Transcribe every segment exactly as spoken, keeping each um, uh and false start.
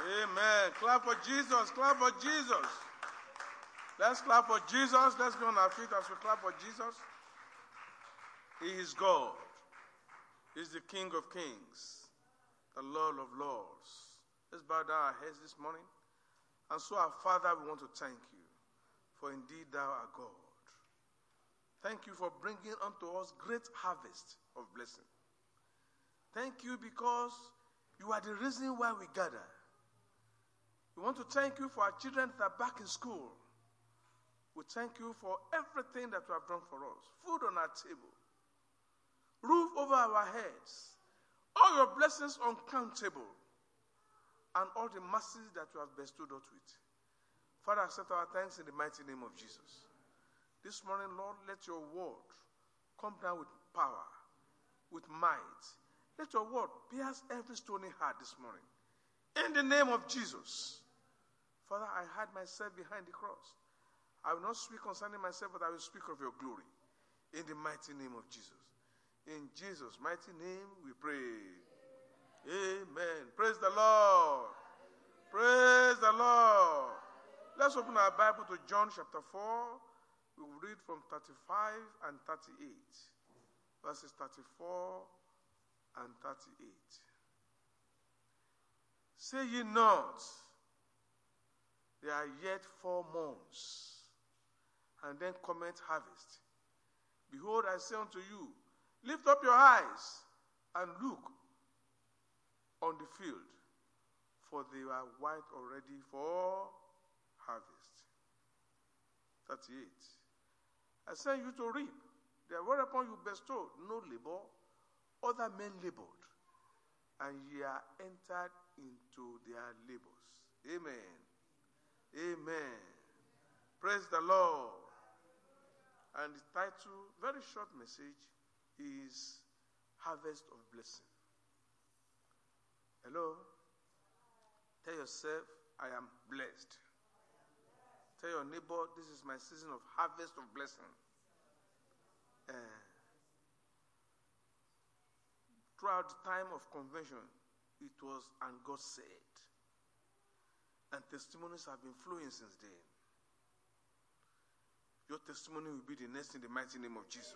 Amen. Clap for Jesus. Clap for Jesus. Let's clap for Jesus. Let's be on our feet as we clap for Jesus. He is God. He is the King of Kings, the Lord of Lords. Let's bow down our heads this morning. And so, our Father, we want to thank you, for indeed thou art God. Thank you for bringing unto us great harvest of blessing. Thank you because you are the reason why we gather. We want to thank you for our children that are back in school. We thank you for everything that you have done for us. Food on our table, roof over our heads, all your blessings uncountable, and all the mercies that you have bestowed us with. Father, accept our thanks in the mighty name of Jesus. This morning, Lord, let your word come down with power, with might. Let your word pierce every stony heart this morning. In the name of Jesus. Father, I hide myself behind the cross. I will not speak concerning myself, but I will speak of your glory. In the mighty name of Jesus. In Jesus' mighty name we pray. Amen. Praise the Lord. Praise the Lord. Let's open our Bible to John chapter four. We will read from thirty-five and thirty-eight. Verses thirty-four and thirty-eight. Say ye not, there are yet four months, and then cometh harvest. Behold, I say unto you, lift up your eyes and look on the field, for they are white already for harvest. thirty-eight. I send you to reap. There whereupon you bestowed no labor, other men labored, and ye are entered into their labors. Amen. Amen. Praise the Lord. And the title, very short message, is Harvest of Blessing. Hello? Tell yourself, I am blessed. Tell your neighbor, this is my season of harvest of blessing. Uh, throughout the time of convention, it was, and God said. And testimonies have been flowing since then. Your testimony will be the next in the mighty name of Jesus.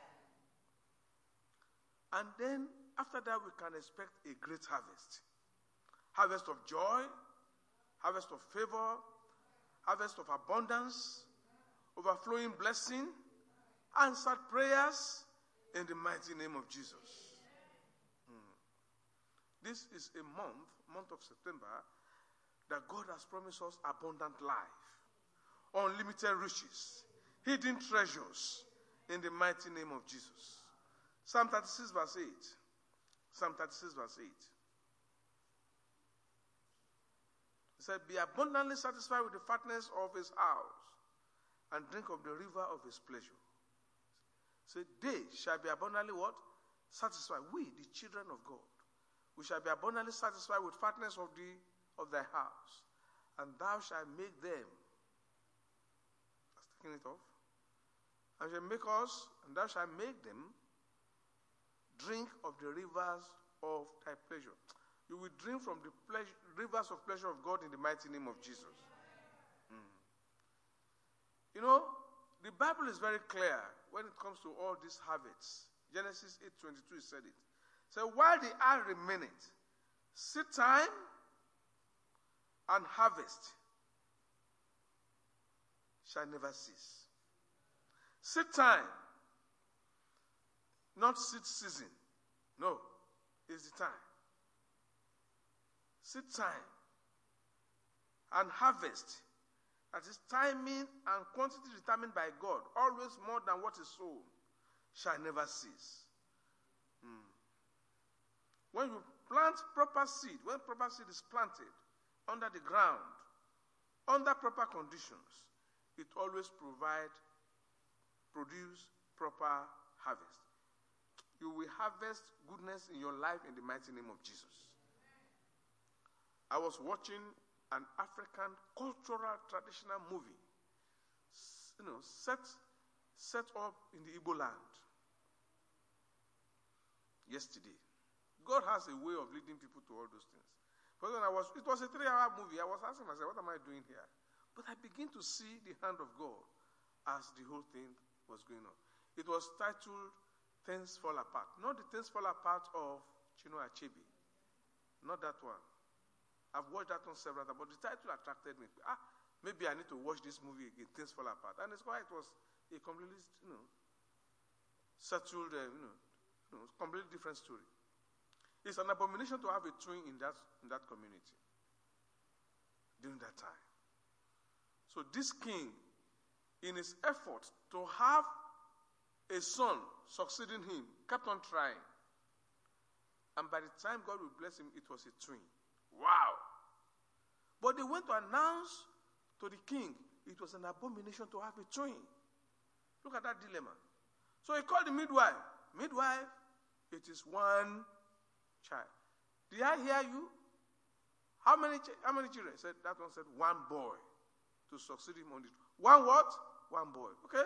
And then, after that, we can expect a great harvest. Harvest of joy, harvest of favor, harvest of abundance, overflowing blessing, answered prayers in the mighty name of Jesus. Hmm. This is a month, month of September, that God has promised us abundant life, unlimited riches, hidden treasures in the mighty name of Jesus. Psalm thirty-six verse eight. Psalm thirty-six verse eight. He said, be abundantly satisfied with the fatness of his house and drink of the river of his pleasure. So they shall be abundantly what? Satisfied. We, the children of God, we shall be abundantly satisfied with fatness of the of thy house, and thou shalt make them. That's taking it off. And shall make us, and thou shalt make them drink of the rivers of thy pleasure. You will drink from the pleasure, rivers of pleasure of God in the mighty name of Jesus. Mm. You know, the Bible is very clear when it comes to all these habits. Genesis eight twenty-two said it. So while the earth remaineth, seed time and harvest shall never cease. Seed time, not seed season. No, it's the time. Seed time and harvest, that is timing and quantity determined by God, always more than what is sown, shall never cease. Hmm. When you plant proper seed, when proper seed is planted under the ground, under proper conditions, it always provide, produce proper harvest. You will harvest goodness in your life in the mighty name of Jesus. I was watching an African cultural traditional movie, you know, set, set up in the Igbo land yesterday. God has a way of leading people to all those things. Because when I was, it was a three-hour movie. I was asking myself, what am I doing here? But I begin to see the hand of God as the whole thing was going on. It was titled Things Fall Apart. Not the Things Fall Apart of Chinua Achebe. Not that one. I've watched that one several times, but the title attracted me. Ah, maybe I need to watch this movie again, Things Fall Apart. And it's why it was a completely, you know, settled, uh, you, know, you know, completely different story. It's an abomination to have a twin in that, in that community during that time. So this king, in his effort to have a son succeeding him, kept on trying. And by the time God would bless him, it was a twin. Wow! But they went to announce to the king, it was an abomination to have a twin. Look at that dilemma. So he called the midwife. Midwife, it is one child. Did I hear you? How many, ch- how many children? Said that one said one boy to succeed him on it. One what? One boy. Okay?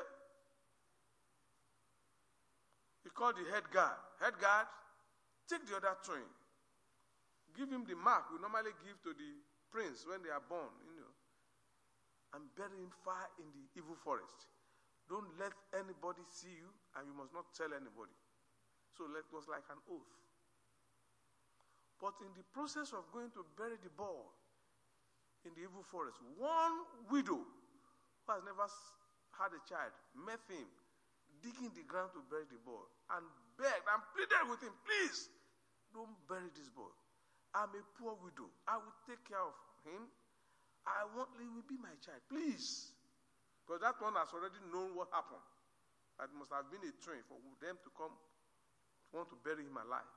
He called the head guard. Head guard, take the other twin. Give him the mark we normally give to the prince when they are born, you know, and bury him far in the evil forest. Don't let anybody see you, and you must not tell anybody. So it was like an oath. But in the process of going to bury the boy in the evil forest, one widow who has never had a child met him digging the ground to bury the boy and begged and pleaded with him, please, don't bury this boy. I'm a poor widow. I will take care of him. I want, he will be my child. Please. Because that one has already known what happened. That must have been a train for them to come, want to bury him alive.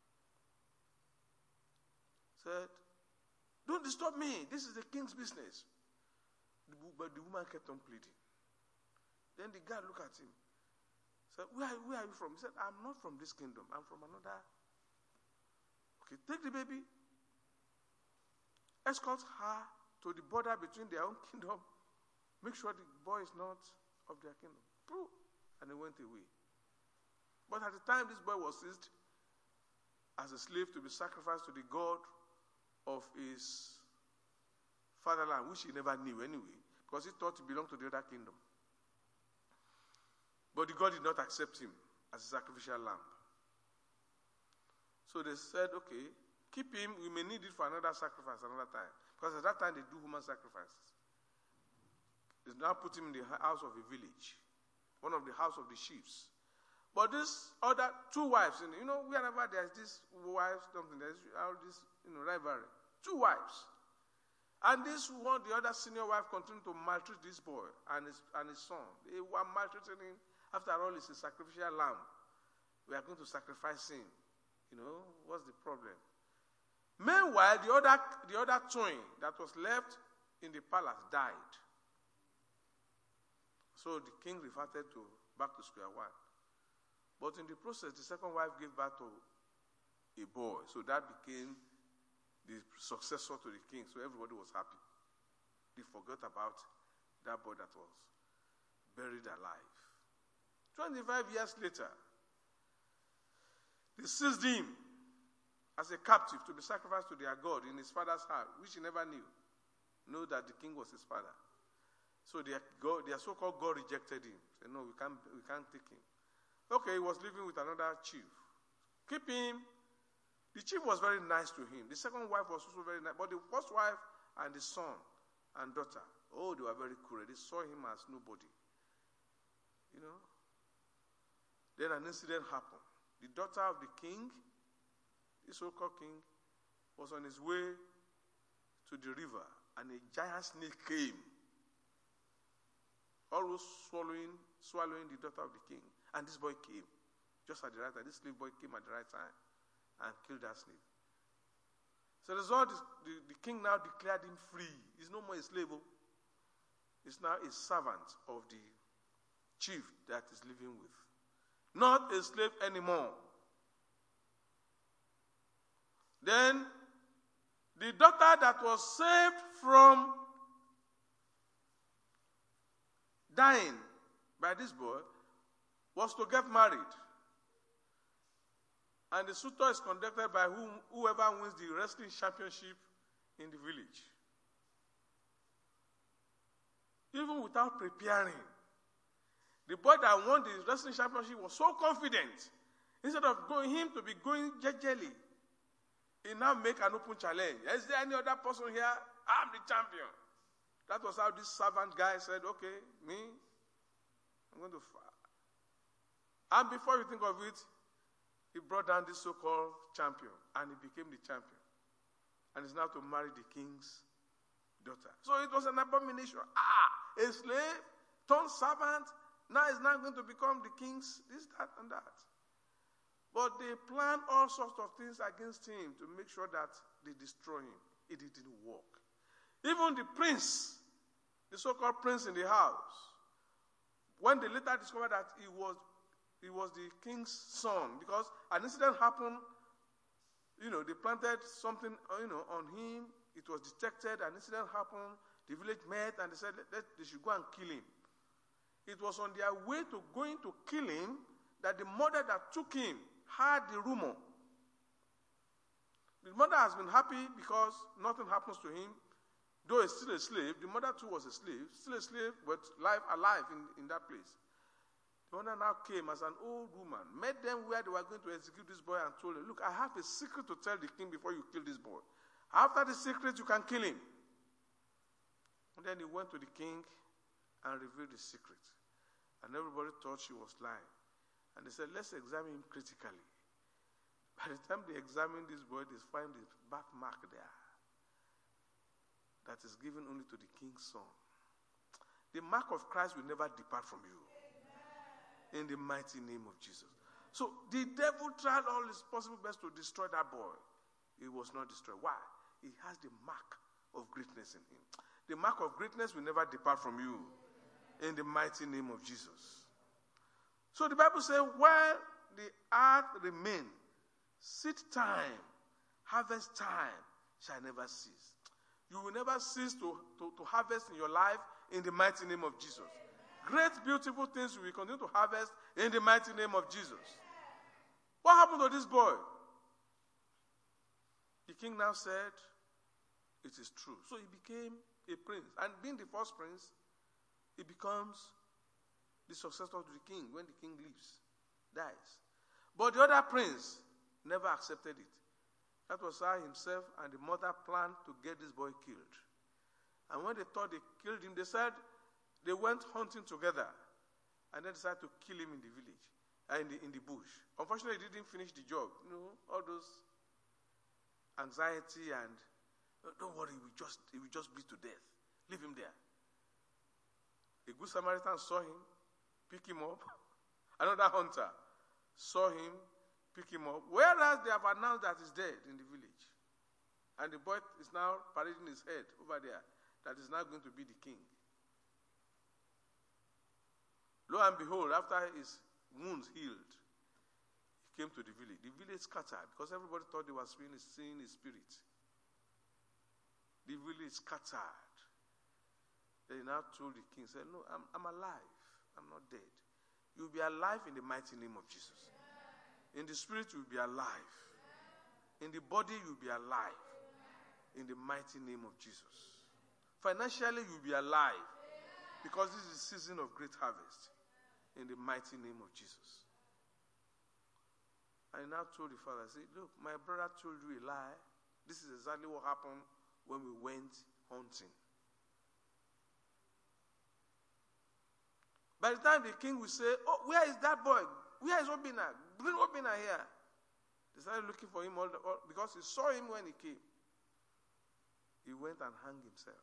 Said, don't disturb me. This is the king's business. But the woman kept on pleading. Then the guy looked at him. Said, where, where are you from? He said, I'm not from this kingdom. I'm from another. Okay, take the baby. Escort her to the border between their own kingdom. Make sure the boy is not of their kingdom. And they went away. But at the time this boy was seized as a slave to be sacrificed to the god of his fatherland, which he never knew anyway, because he thought he belonged to the other kingdom. But the god did not accept him as a sacrificial lamb. So they said, okay, keep him. We may need it for another sacrifice another time. Because at that time they do human sacrifices. They now put him in the house of a village, one of the house of the chiefs. But this other two wives, you know, wherever there's this wife, something, there's all this, you know, rivalry. Two wives. And this one, the other senior wife, continued to maltreat this boy and his and his son. They were maltreating him. After all, it's a sacrificial lamb. We are going to sacrifice him. You know, what's the problem? Meanwhile, the other, the other twin that was left in the palace died. So the king reverted to back to square one. But in the process, the second wife gave birth to a boy. So that became the successor to the king. So everybody was happy. They forgot about that boy that was buried alive. twenty-five years later, they seized him as a captive to be sacrificed to their god in his father's house, which he never knew. Know that the king was his father. So their, God, their so-called God rejected him. Said, no, we can't, we can't take him. Okay, he was living with another chief. Keep him. The chief was very nice to him. The second wife was also very nice. But the first wife and the son and daughter, oh, they were very cruel. They saw him as nobody. You know? Then an incident happened. The daughter of the king, the so-called king, was on his way to the river, and a giant snake came, almost swallowing, swallowing the daughter of the king. And this boy came, just at the right time. This slave boy came at the right time and killed that snake. So the result is the, the king now declared him free. He's no more a slave. He's now a servant of the chief that is living with. Not a slave anymore. Then the daughter that was saved from dying by this boy was to get married. And the suitor is conducted by whom, whoever wins the wrestling championship in the village. Even without preparing, the boy that won the wrestling championship was so confident. Instead of going him to be going jejely, he now make an open challenge. Is there any other person here? I'm the champion. That was how this servant guy said, okay, me, I'm going to fight. And before you think of it, he brought down this so-called champion, and he became the champion. And he's now to marry the king's daughter. So it was an abomination. Ah, a slave, turned servant, now he's now going to become the king's this, that, and that. But they planned all sorts of things against him to make sure that they destroy him. It didn't work. Even the prince, the so-called prince in the house, when they later discovered that he was He was the king's son, because an incident happened, you know, they planted something, you know, on him. It was detected, an incident happened. The village met and they said that they should go and kill him. It was on their way to going to kill him that the mother that took him heard the rumor. The mother has been happy because nothing happens to him. Though he's still a slave, the mother too was a slave, still a slave, but life alive in, in that place. The owner now came as an old woman, met them where they were going to execute this boy and told them, look, I have a secret to tell the king before you kill this boy. After the secret, you can kill him. And then he went to the king and revealed the secret. And everybody thought she was lying. And they said, let's examine him critically. By the time they examined this boy, they find the birthmark there that is given only to the king's son. The mark of Christ will never depart from you. In the mighty name of Jesus. So the devil tried all his possible best to destroy that boy. He was not destroyed. Why? He has the mark of greatness in him. The mark of greatness will never depart from you. In the mighty name of Jesus. So the Bible says, while the earth remains, seed time, harvest time shall never cease. You will never cease to, to, to harvest in your life in the mighty name of Jesus. Great, beautiful things we will continue to harvest in the mighty name of Jesus. What happened to this boy? The king now said, it is true. So he became a prince. And being the first prince, he becomes the successor to the king when the king leaves, dies. But the other prince never accepted it. That was how himself and the mother planned to get this boy killed. And when they thought they killed him, they said, they went hunting together and then decided to kill him in the village, uh, in, the, in the bush. Unfortunately, he didn't finish the job. You know, all those anxiety and, oh, don't worry, he will, just, he will just bleed to death. Leave him there. A good Samaritan saw him, pick him up. Another hunter saw him, pick him up. Whereas they have announced that he's dead in the village. And the boy is now parading his head over there, that is now going to be the king. Lo and behold, after his wounds healed, he came to the village. The village scattered because everybody thought they were seeing his, seeing his spirit. The village scattered. They now told the king, said, no, I'm, I'm alive. I'm not dead. You'll be alive in the mighty name of Jesus. In the spirit, you'll be alive. In the body, you'll be alive. In the mighty name of Jesus. Financially, you'll be alive. Because this is the season of great harvest. In the mighty name of Jesus. I now told the father, I said, look, my brother told you a lie. This is exactly what happened when we went hunting. By the time the king will say, oh, where is that boy? Where is Obina? Bring Obina here. They started looking for him all, the, all because he saw him when he came. He went and hung himself.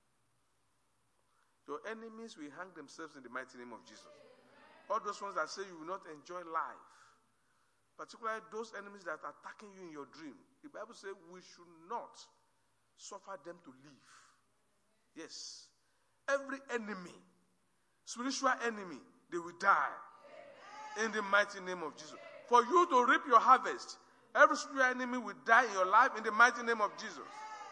Your enemies will hang themselves in the mighty name of Jesus. All those ones that say you will not enjoy life, particularly those enemies that are attacking you in your dream. The Bible says we should not suffer them to live. Yes. Every enemy, spiritual enemy, they will die. In the mighty name of Jesus. For you to reap your harvest, every spiritual enemy will die in your life in the mighty name of Jesus.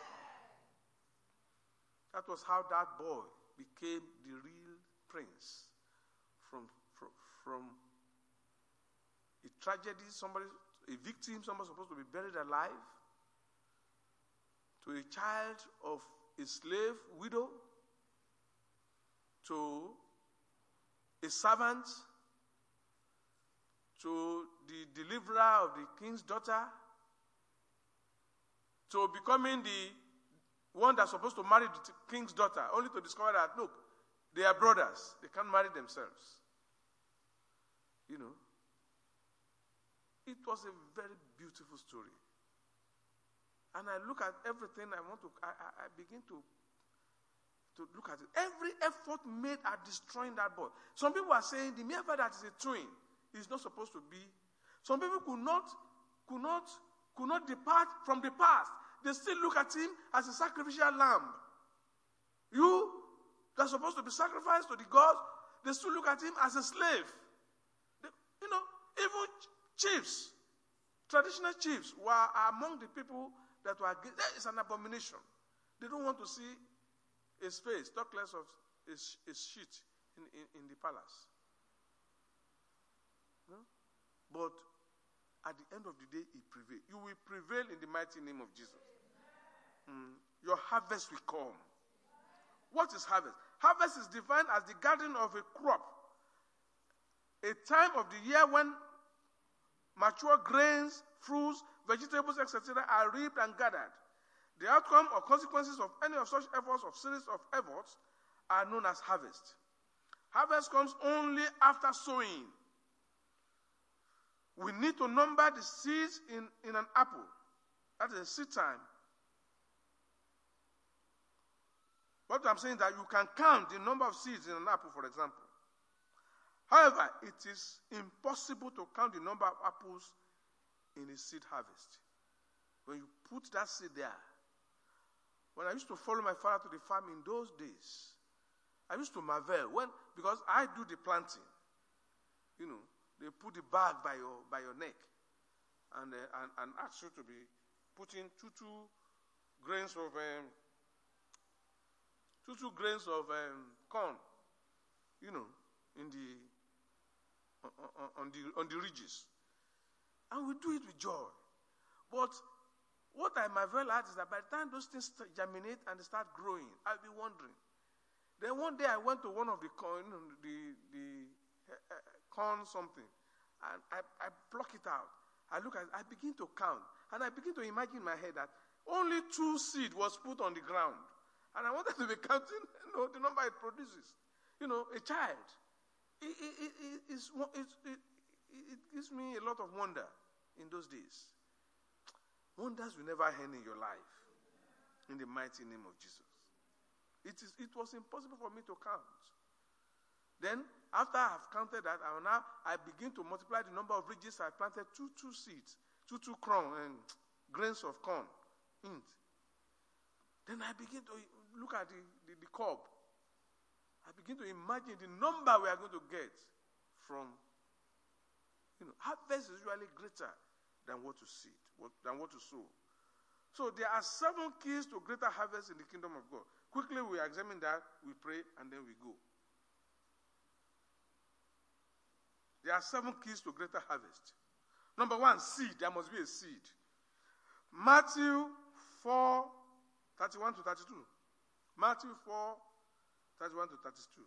That was how that boy became the real prince from, from, from a tragedy, somebody, a victim, someone supposed to be buried alive, to a child of a slave widow, to a servant, to the deliverer of the king's daughter, to becoming the one that's supposed to marry the king's daughter, only to discover that, look, they are brothers. They can't marry themselves. You know, it was a very beautiful story. And I look at everything, I want to, I, I, I begin to, to look at it. Every effort made at destroying that boy. Some people are saying the mere fact that it's a twin is not supposed to be. Some people could not, could not, could not depart from the past. They still look at him as a sacrificial lamb. You, that's supposed to be sacrificed to the gods, they still look at him as a slave. They, you know, even chiefs, traditional chiefs, were among the people that were, that is an abomination. They don't want to see his face, talk less of his, his sheet in, in, in the palace. No? But at the end of the day, he prevailed. You will prevail in the mighty name of Jesus. Mm. Your harvest will come. What is harvest? Harvest is defined as the gathering of a crop, a time of the year when mature grains, fruits, vegetables, et cetera are reaped and gathered. The outcome or consequences of any of such efforts, of series of efforts, are known as harvest. Harvest comes only after sowing. We need to number the seeds in, in an apple. That is seed time. What I'm saying is that you can count the number of seeds in an apple, for example. However, it is impossible to count the number of apples in a seed harvest. When you put that seed there, when I used to follow my father to the farm in those days, I used to marvel when, because I do the planting. You know, they put the bag by your by your neck, and uh, and, and ask you to be putting two two grains of um, two two grains of um, corn, you know, in the on, on the on the ridges, and we do it with joy. But what I marvel at is that by the time those things germinate and they start growing, I'll be wondering. Then one day I went to one of the corn, the the uh, corn something, and I, I pluck it out. I look at it, I begin to count, and I begin to imagine in my head that only two seed was put on the ground, and I wanted to be counting, you know, the number it produces. You know, a child. It, it, it, it, it's, it, it, it gives me a lot of wonder in those days. Wonders will never end in your life. In the mighty name of Jesus. It is. It was impossible for me to count. Then, after I have counted that, I will now I begin to multiply the number of ridges. I planted two two seeds, two two corn and grains of corn. In. Then I begin to look at the, the, the cob. I begin to imagine the number we are going to get from. You know, harvest is usually greater than what to seed, what, than what to sow. So there are seven keys to greater harvest in the kingdom of God. Quickly we examine that, we pray, and then we go. There are seven keys to greater harvest. Number one, seed. There must be a seed. Matthew four, thirty-one to thirty-two. Matthew four, thirty-one to thirty-two.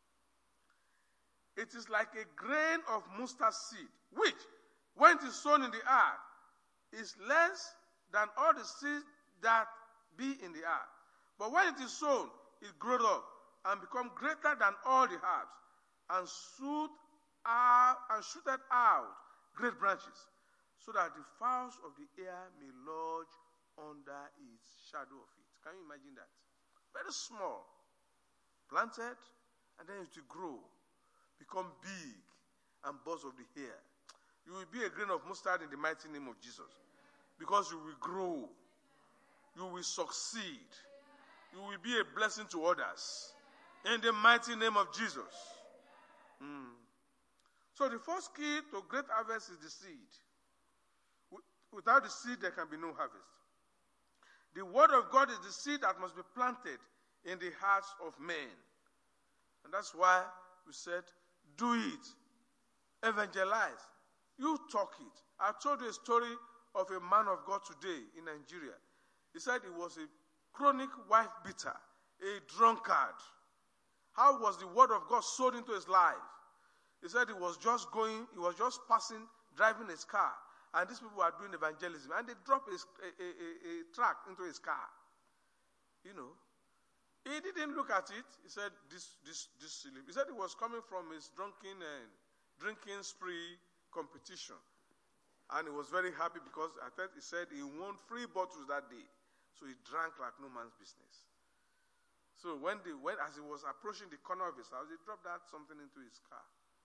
It is like a grain of mustard seed, which, when it is sown in the earth, is less than all the seeds that be in the earth. But when it is sown, it grows up and becomes greater than all the herbs, and shoot out and shooted out great branches, so that the fowls of the air may lodge under its shadow of it. Can you imagine that? Very small, planted, and then it will grow, become big, and birds of the air. You will be a grain of mustard in the mighty name of Jesus. Because you will grow. You will succeed. You will be a blessing to others. In the mighty name of Jesus. Mm. So the first key to great harvest is the seed. Without the seed, there can be no harvest. The word of God is the seed that must be planted in the hearts of men. And that's why we said, do it. Evangelize. You talk it. I told you a story of a man of God today in Nigeria. He said he was a chronic wife beater, a drunkard. How was the word of God sowed into his life? He said he was just going, he was just passing, driving his car, and these people were doing evangelism, and they dropped a, a, a, a tract into his car. You know, he didn't look at it. He said, this, this, this silly. He said he was coming from his drunken and drinking spree competition. And he was very happy because I thought he said he won three bottles that day. So he drank like no man's business. So when they when as he was approaching the corner of his house, they dropped that something into his car.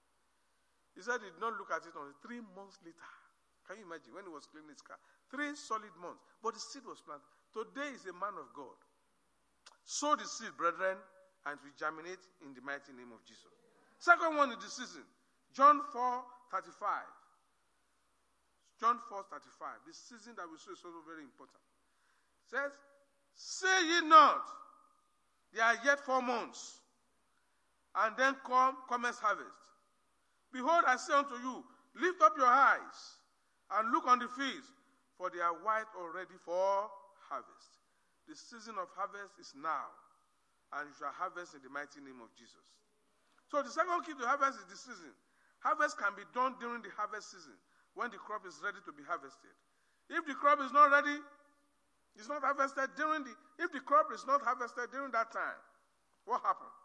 He said he did not look at it until three months later. Can you imagine when he was cleaning his car? Three solid months. But the seed was planted. Today is a man of God. Sow the seed, brethren, and we germinate in the mighty name of Jesus. Second one is the season. John four thirty-five. John four thirty-five. The season that we sow is also very important. It says, say ye not, there are yet four months, and then come cometh harvest. Behold, I say unto you, lift up your eyes, and look on the fields, for they are white already for harvest. The season of harvest is now, and you shall harvest in the mighty name of Jesus. So the second key to harvest is the season. Harvest can be done during the harvest season, when the crop is ready to be harvested. If the crop is not ready, it's not harvested during the, if the crop is not harvested during that time, what happened?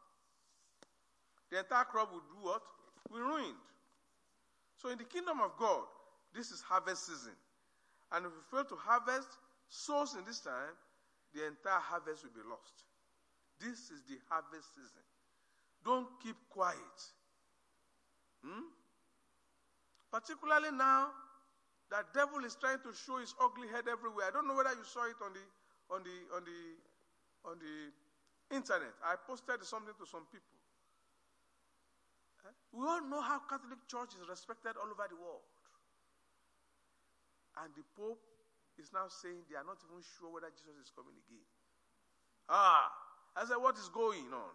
The entire crop will do what? Will ruined. So in the kingdom of God, this is harvest season. And if we fail to harvest souls in this time, the entire harvest will be lost. This is the harvest season. Don't keep quiet. Hmm? Particularly now that devil is trying to show his ugly head everywhere. I don't know whether you saw it on the on the on the on the internet. I posted something to some people. Eh? We all know how Catholic Church is respected all over the world. And the Pope is now saying they are not even sure whether Jesus is coming again. Ah, I said, what is going on?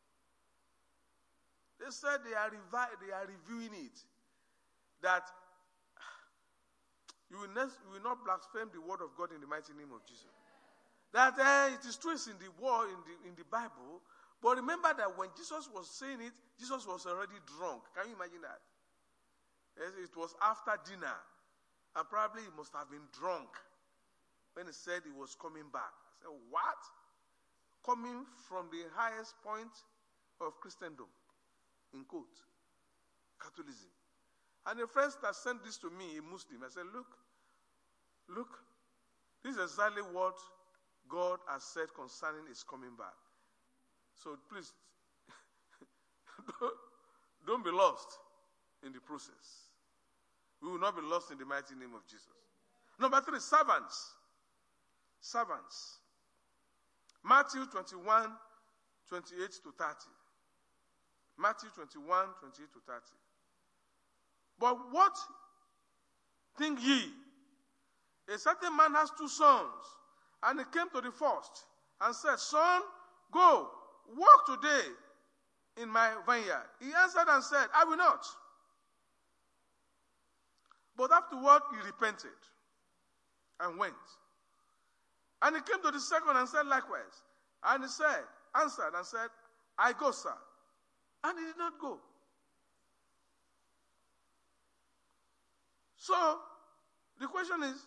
They said they are revi- they are reviewing it. That you will, not, you will not blaspheme the word of God in the mighty name of Jesus. That uh, it is true it's in the war, in the, in the Bible, but remember that when Jesus was saying it, Jesus was already drunk. Can you imagine that? Yes, it was after dinner, and probably he must have been drunk when he said he was coming back. I said, what? Coming from the highest point of Christendom, in quote, Catholicism. And a friend that sent this to me, a Muslim, I said, look, look, this is exactly what God has said concerning his coming back. So please, don't, don't be lost in the process. We will not be lost in the mighty name of Jesus. Number three, servants. Servants. Matthew twenty-one, twenty-eight to thirty. Matthew twenty-one, twenty-eight to thirty. But what think ye? A certain man has two sons, and he came to the first and said, Son, go, work today in my vineyard. He answered and said, I will not. But afterward he repented and went. And he came to the second and said likewise. And he said, answered and said, I go, sir. And he did not go. So, the question is,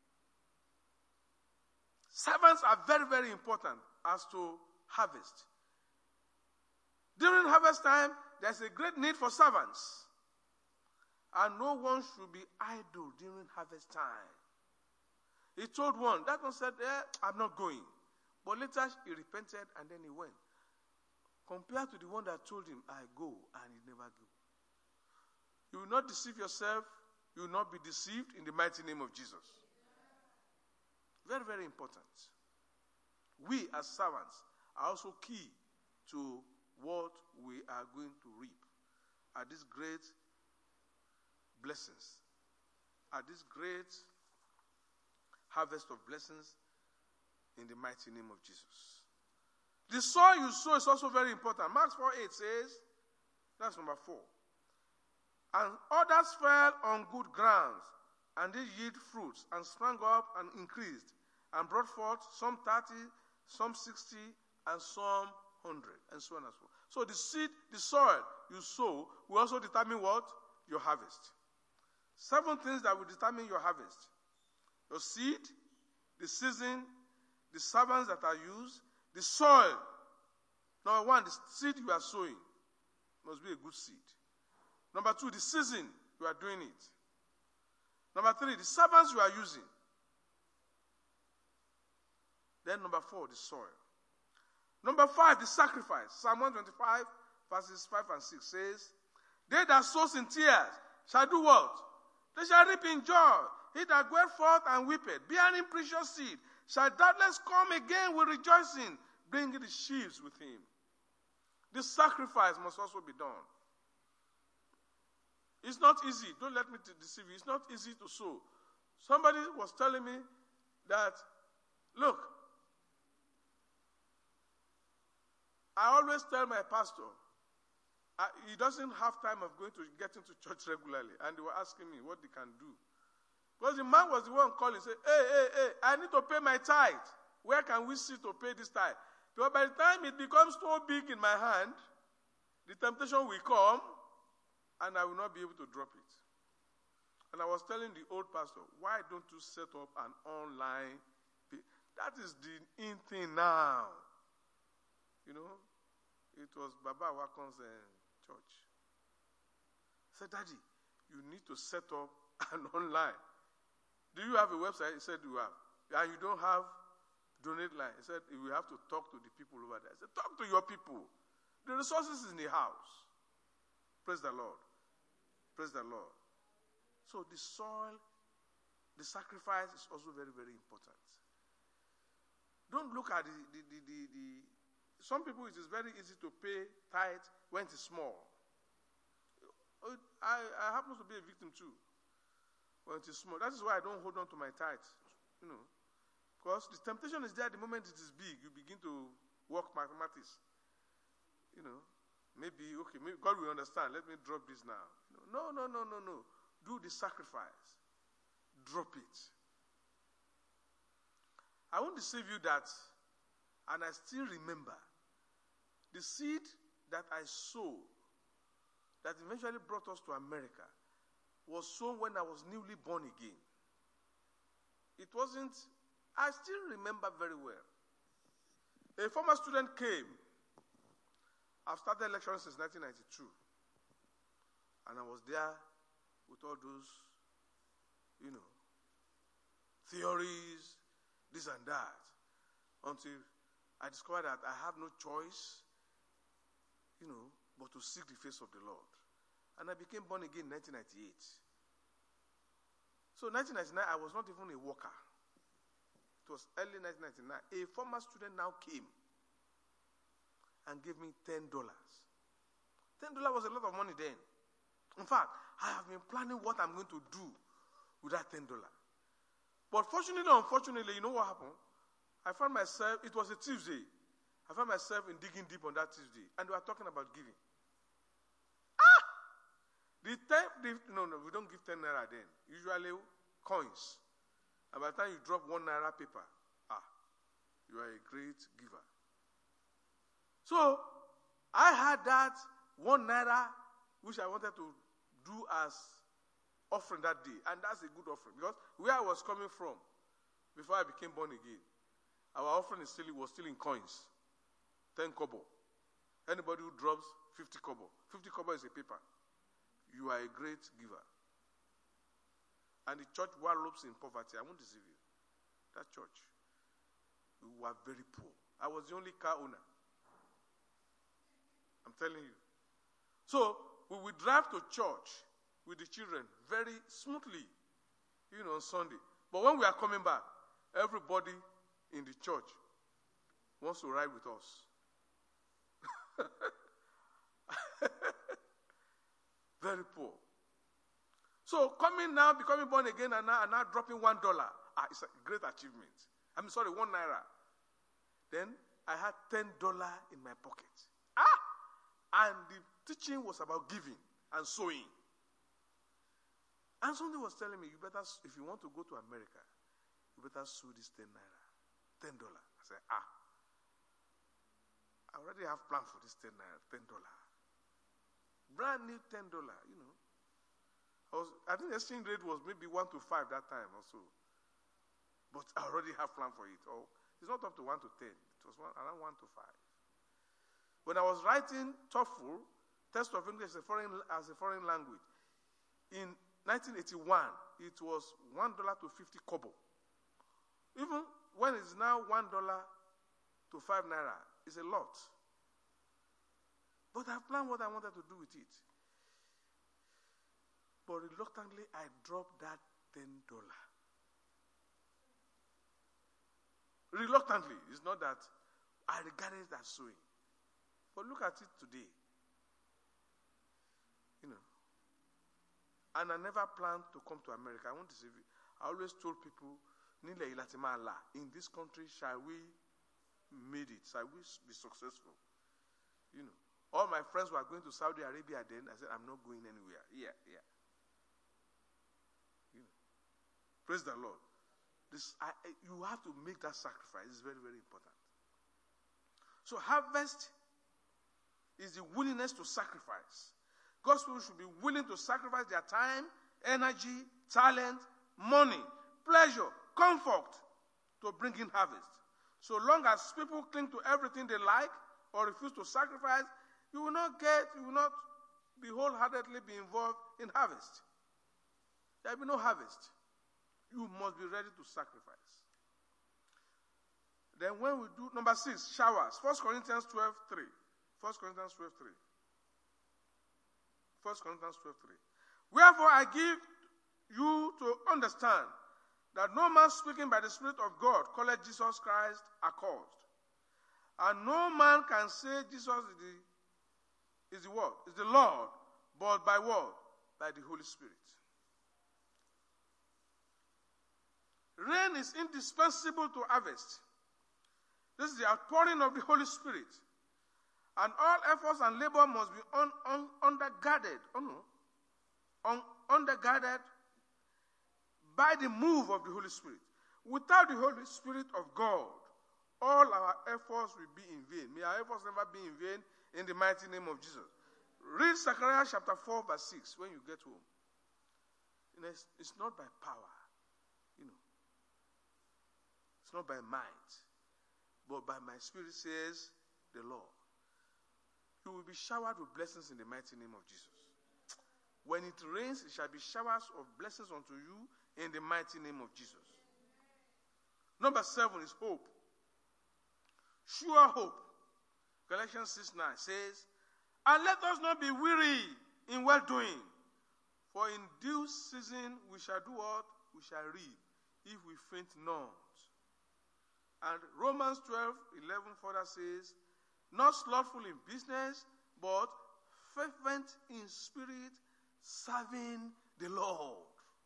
servants are very, very important as to harvest. During harvest time, there's a great need for servants. And no one should be idle during harvest time. He told one, that one said, eh, I'm not going. But later he repented and then he went. Compared to the one that told him, I go, and he never go. You will not deceive yourself. You will not be deceived in the mighty name of Jesus. Very, very important. We as servants are also key to what we are going to reap at these great blessings, at this great harvest of blessings in the mighty name of Jesus. The soil you sow is also very important. Mark four eight says, that's number four. And others fell on good grounds, and they yield fruits, and sprang up and increased, and brought forth some thirty, some sixty, and some hundred, and so on and so forth. So the seed, the soil you sow will also determine what? Your harvest. Seven things that will determine your harvest. Your seed, the season, the servants that are used, the soil. Number one, the seed you are sowing must be a good seed. Number two, the season you are doing it. Number three, the servants you are using. Then number four, the soil. Number five, the sacrifice. Psalm one twenty-five, verses five and six says, they that sows in tears shall do what? They shall reap in joy. He that goeth forth and weepeth, bearing precious seed, shall doubtless come again with rejoicing, bringing the sheaves with him. The sacrifice must also be done. It's not easy. Don't let me deceive you. It's not easy to sow. Somebody was telling me that, look, I always tell my pastor, I, he doesn't have time of going to get into church regularly. And they were asking me what they can do. Because the man was the one calling, say, hey, hey, hey, I need to pay my tithe. Where can we see to pay this tithe? So by the time it becomes so big in my hand, the temptation will come, and I will not be able to drop it. And I was telling the old pastor, why don't you set up an online? That is the in thing now. You know, it was Baba Wakon's uh, church. I said, Daddy, you need to set up an online. Do you have a website? He said, you have. And you don't have donate line. He said, we have to talk to the people over there. I said, talk to your people. The resources is in the house. Praise the Lord. Praise the Lord. So the soil, the sacrifice is also very, very important. Don't look at the, the, the, the, the some people it is very easy to pay tithe when it is small. I, I happen to be a victim too. When it is small. That is why I don't hold on to my tithe. You know. Because the temptation is there the moment it is big, you begin to work mathematics. You know. Maybe, okay, maybe God will understand. Let me drop this now. No, no, no, no, no. Do the sacrifice. Drop it. I won't deceive you that, and I still remember, the seed that I sowed, that eventually brought us to America, was sown when I was newly born again. It wasn't, I still remember very well. A former student came. I've started lecturing since nineteen ninety-two. And I was there with all those, you know, theories, this and that, until I discovered that I have no choice, you know, but to seek the face of the Lord. And I became born again in nineteen ninety-eight. So nineteen ninety-nine, I was not even a worker. It was early nineteen ninety-nine. A former student now came and gave me ten dollars. ten dollars was a lot of money then. In fact, I have been planning what I'm going to do with that ten dollars. But fortunately or unfortunately, you know what happened? I found myself, it was a Tuesday. I found myself in digging deep on that Tuesday. And we were talking about giving. Ah! The ten, the, no, no, we don't give ten naira then. Usually coins. And by the time you drop one naira paper, ah, you are a great giver. So, I had that one naira, which I wanted to do as offering that day. And that's a good offering. Because where I was coming from, before I became born again, our offering is still, was still in coins. ten kobo. Anybody who drops fifty kobo. fifty kobo is a paper. You are a great giver. And the church wallows in poverty. I won't deceive you. That church, we were very poor. I was the only car owner. I'm telling you. So, we would drive to church with the children very smoothly, you know, on Sunday. But when we are coming back, everybody in the church wants to ride with us. Very poor. So, coming now, becoming born again, and now, and now dropping one dollar. Ah, it's a great achievement. I'm sorry, one naira. Then, I had ten dollars in my pocket. Ah! And the teaching was about giving and sowing. And somebody was telling me, you better, if you want to go to America, you better sue this ten naira, ten dollars. I said, ah, I already have plan for this ten naira, ten dollars. Brand new ten dollars, you know. I, was, I think the exchange rate was maybe one to five that time or so. But I already have plan for it. Oh, it's not up to one to ten. It was one, around one to five. When I was writing TOEFL, Test of English as a foreign, as a foreign language, in nineteen eighty-one, it was one dollar to fifty kobo. Even when it's now one dollar to five naira, it's a lot. But I planned what I wanted to do with it. But reluctantly, I dropped that ten dollars. Reluctantly. It's not that I regarded it as sowing. But look at it today. You know. And I never planned to come to America. I want to say, I always told people, in this country, shall we made it? Shall we be successful? You know. All my friends were going to Saudi Arabia then. I said, I'm not going anywhere. Yeah, yeah. You know. Praise the Lord. This, I, you have to make that sacrifice. It's very, very important. So harvest is the willingness to sacrifice. God's people should be willing to sacrifice their time, energy, talent, money, pleasure, comfort to bring in harvest. So long as people cling to everything they like or refuse to sacrifice, you will not get, you will not be wholeheartedly be involved in harvest. There will be no harvest. You must be ready to sacrifice. Then when we do, number six, showers. First Corinthians twelve three. First Corinthians twelve three. First Corinthians twelve three. Wherefore I give you to understand that no man speaking by the Spirit of God calleth Jesus Christ accursed. And no man can say Jesus is the, is the what? Is the Lord, but by what? By the Holy Spirit. Rain is indispensable to harvest. This is the outpouring of the Holy Spirit. And all efforts and labor must be un, un, undergirded, oh no, un, undergirded by the move of the Holy Spirit. Without the Holy Spirit of God, all our efforts will be in vain. May our efforts never be in vain in the mighty name of Jesus. Read Zechariah chapter four verse six when you get home. You know, it's, it's not by power, you know. It's not by might, but by my spirit, says the Lord. You will be showered with blessings in the mighty name of Jesus. When it rains, it shall be showers of blessings unto you in the mighty name of Jesus. Number seven is hope. Sure hope. Galatians six nine says, and let us not be weary in well-doing, for in due season we shall do what? We shall reap, if we faint not. And Romans twelve eleven further says, not slothful in business, but fervent in spirit, serving the Lord.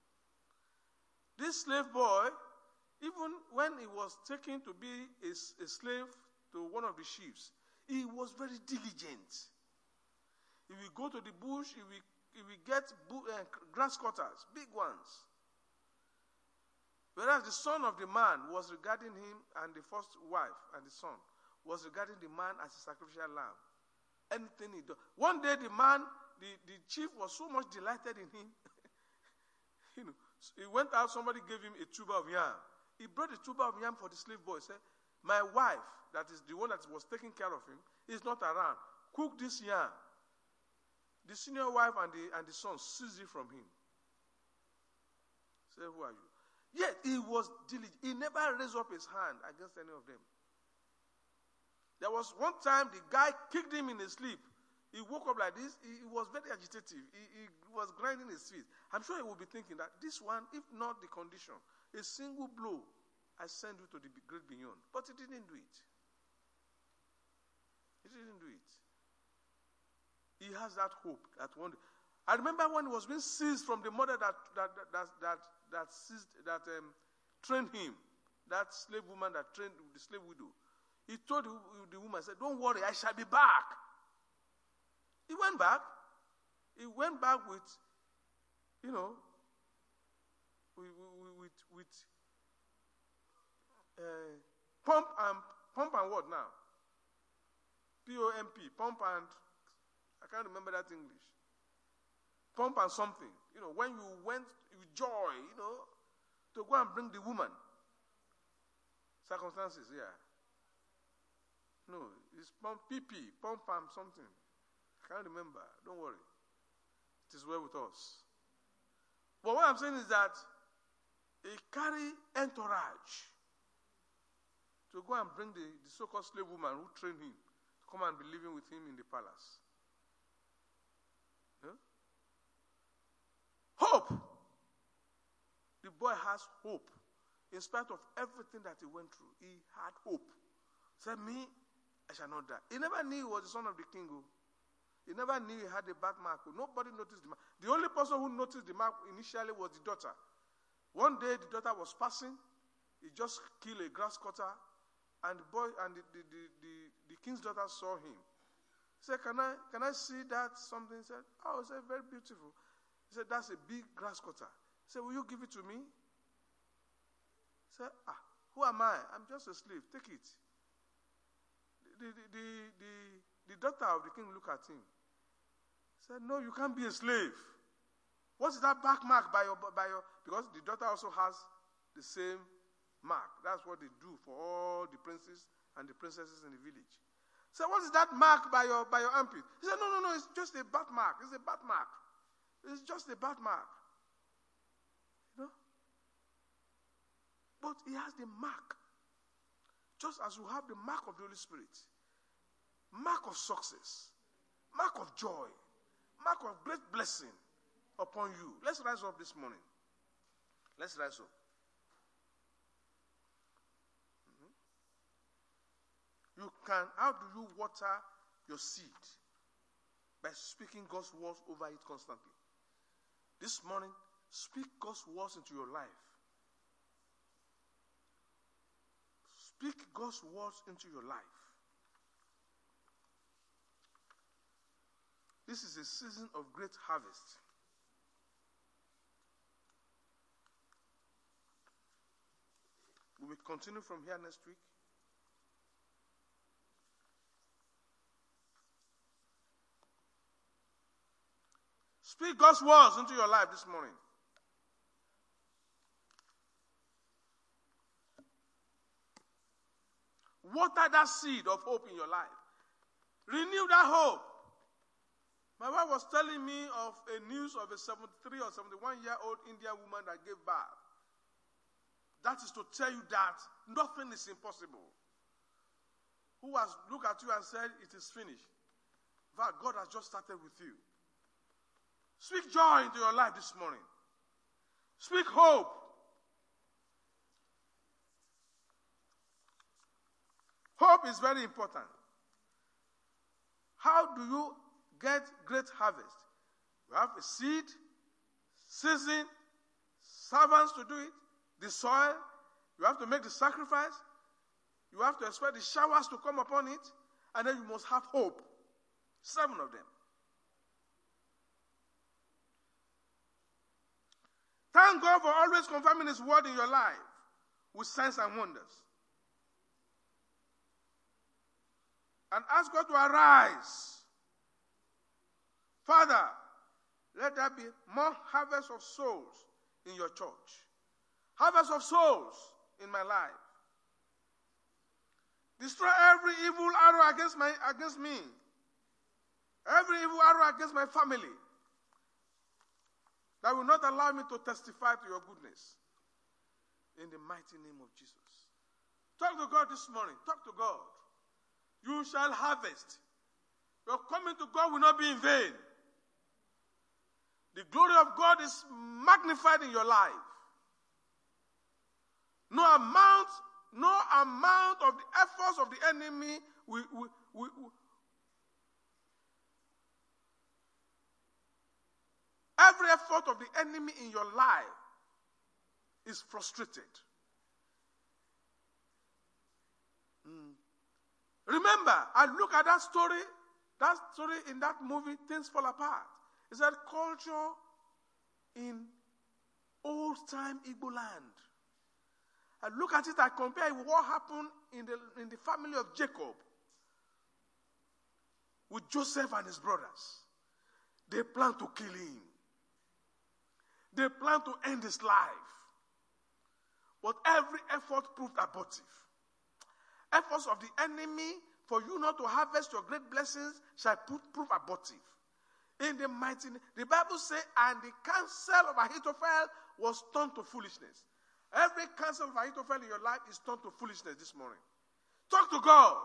This slave boy, even when he was taken to be a, a slave to one of the chiefs, he was very diligent. If we go to the bush, if we, if we get bu- uh, grass cutters, big ones. Whereas the son of the man was regarding him, and the first wife and the son was regarding the man as a sacrificial lamb. Anything he does. One day the man, the, the chief was so much delighted in him. you know, he went out, somebody gave him a tuber of yam. He brought a tuber of yam for the slave boy. He said, my wife, that is the one that was taking care of him, is not around. Cook this yam. The senior wife and the, and the son seized it from him. Say, who are you? Yet he was diligent. He never raised up his hand against any of them. There was one time the guy kicked him in his sleep. He woke up like this. He, he was very agitative. He, he was grinding his feet. I'm sure he will be thinking that this one, if not the condition, a single blow, I send you to the great beyond. But he didn't do it. He didn't do it. He has that hope that one day. I remember when he was being seized from the mother that that that that that seized, that um, trained him, that slave woman that trained the slave widow. He told the woman, said, don't worry, I shall be back. He went back. He went back with, you know, with, with, with uh, pump and pump and what now? P O M P, pump and, I can't remember that English. Pump and something. You know, when you went with joy, you know, to go and bring the woman. Circumstances, yeah. No, it's pump P P, pump and something. I can't remember. Don't worry. It is well with us. But what I'm saying is that he carry entourage to go and bring the, the so-called slave woman who trained him to come and be living with him in the palace. Yeah? Hope. The boy has hope. In spite of everything that he went through, he had hope. He said, me, I shall not die. He never knew he was the son of the king. He never knew he had a bad mark. Nobody noticed the mark. The only person who noticed the mark initially was the daughter. One day the daughter was passing. He just killed a grass cutter. And the boy and the, the, the, the, the king's daughter saw him. He said, can I, can I see that something? He said, oh, he said, very beautiful. He said, that's a big grass cutter. He said, will you give it to me? He said, ah, who am I? I'm just a slave. Take it. The, the, the, the, the daughter of the king looked at him. He said, no, you can't be a slave. What's that back mark by your, by your, because the daughter also has the same mark. That's what they do for all the princes and the princesses in the village. So what is that mark by your, by your armpit? He said, no, no, no, it's just a bat mark. It's a bat mark. It's just a bat mark. You know? But he has the mark. Just as you have the mark of the Holy Spirit. Mark of success. Mark of joy. Mark of great blessing upon you. Let's rise up this morning. Let's rise up. Mm-hmm. You can, how do you water your seed? By speaking God's words over it constantly. This morning, speak God's words into your life. Speak God's words into your life. This is a season of great harvest. We will continue from here next week. Speak God's words into your life this morning. Water that seed of hope in your life. Renew that hope. My wife was telling me of a news of a seventy-three or seventy-one year old Indian woman that gave birth. That is to tell you that nothing is impossible. Who has looked at you and said, it is finished. In fact, God has just started with you. Speak joy into your life this morning. Speak hope. Hope is very important. How do you get great harvest? You have a seed, season, servants to do it, the soil. You have to make the sacrifice. You have to expect the showers to come upon it. And then you must have hope. Seven of them. Thank God for always confirming His word in your life with signs and wonders. And ask God to arise. Father, let there be more harvest of souls in your church. Harvest of souls in my life. Destroy every evil arrow against, my, against me. Every evil arrow against my family. That will not allow me to testify to your goodness. In the mighty name of Jesus. Talk to God this morning. Talk to God. You shall harvest. Your coming to God will not be in vain. The glory of God is magnified in your life. No amount, no amount of the efforts of the enemy will, will, will, will every effort of the enemy in your life is frustrated. Mm. Remember, I look at that story, that story in that movie, Things Fall Apart. It said culture in old-time Igbo land. I look at it, I compare it with what happened in the, in the family of Jacob with Joseph and his brothers. They plan to kill him. They plan to end his life. But every effort proved abortive. Efforts of the enemy for you not to harvest your great blessings shall prove abortive. In the mighty name, the Bible says, and the counsel of Ahithophel was turned to foolishness. Every counsel of Ahithophel in your life is turned to foolishness this morning. Talk to God.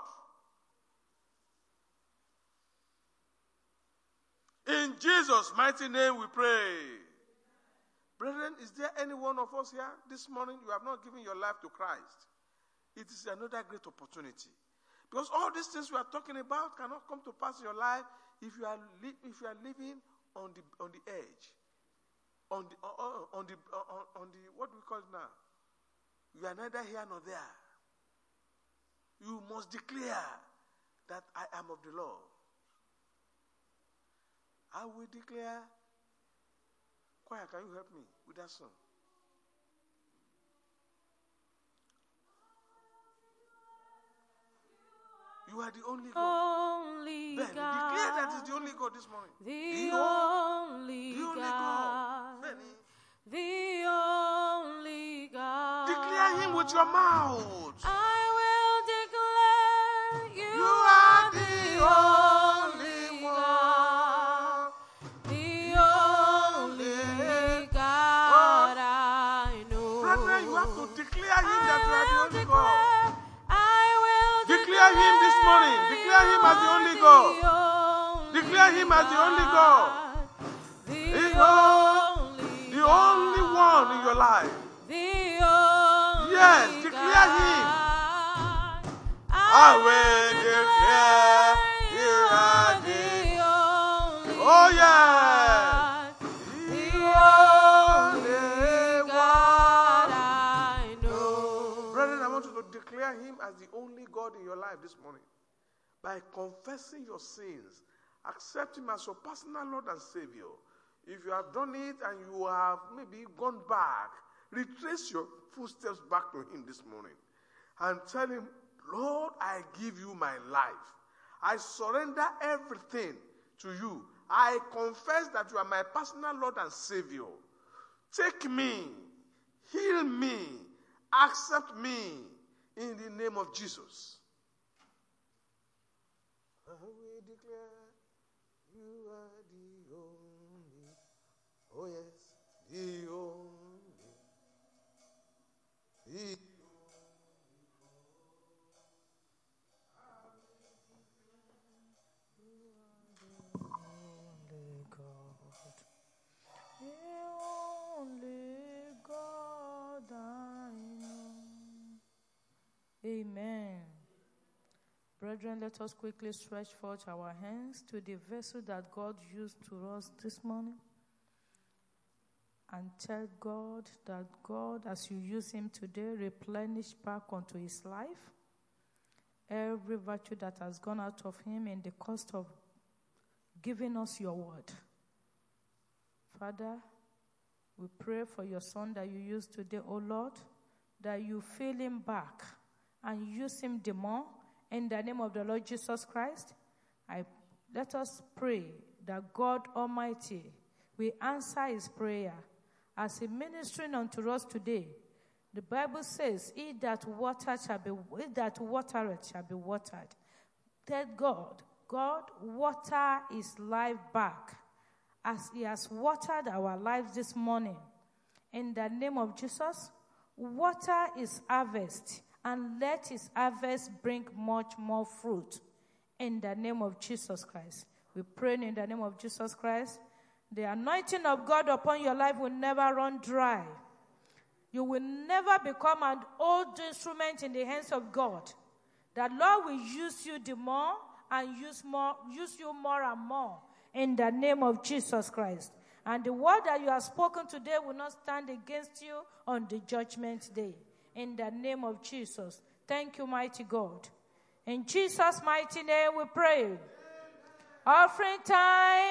In Jesus' mighty name we pray. Brethren, is there any one of us here this morning you have not given your life to Christ? It is another great opportunity. Because all these things we are talking about cannot come to pass in your life if you are li- if you are living on the on the edge, on the uh, on the uh, on the what do we call it now? You are neither here nor there. You must declare that I am of the Lord. I will declare. Choir, can you help me with that song? You are the only God. Only Ben, God. declare that is the only God this morning. The, the only, the only God. God. Benny. The only God. Declare him with your mouth. I will declare you, You are the only one. The only God I know. Brethren, you have to declare him that you are the only God. Declare him this morning. Declare him as the only God. Declare him as the only God. The only, the only one in your life. Yes, declare him. I will declare you are the only. Oh yeah. The only one I know. Brethren, I want you to declare him as the only God in your life this morning by confessing your sins. Accept him as your personal Lord and Savior. If you have done it and you have maybe gone back, retrace your footsteps back to him this morning and tell him, Lord, I give you my life. I surrender everything to you. I confess that you are my personal Lord and Savior. Take me, heal me, accept me in the name of Jesus. I will declare you are the only, oh yes, the only, the only God, The only God I know. Amen. Brethren, let us quickly stretch forth our hands to the vessel that God used to us this morning and tell God that God, as you use him today, replenish back onto his life every virtue that has gone out of him in the cost of giving us your word. Father, we pray for your son that you used today, O Lord, that you fill him back and use him the more. In the name of the Lord Jesus Christ, I let us pray that God Almighty will answer his prayer as he ministering unto us today. The Bible says, "He that watereth shall be he that watereth shall be watered." Tell God, God, water his life back as he has watered our lives this morning. In the name of Jesus, water his harvest. And let his harvest bring much more fruit. In the name of Jesus Christ. We pray in the name of Jesus Christ. The anointing of God upon your life will never run dry. You will never become an old instrument in the hands of God. The Lord will use you the more and use more, use you more and more. In the name of Jesus Christ. And the word that you have spoken today will not stand against you on the judgment day. In the name of Jesus. Thank you, mighty God. In Jesus' mighty name we pray. Offering time.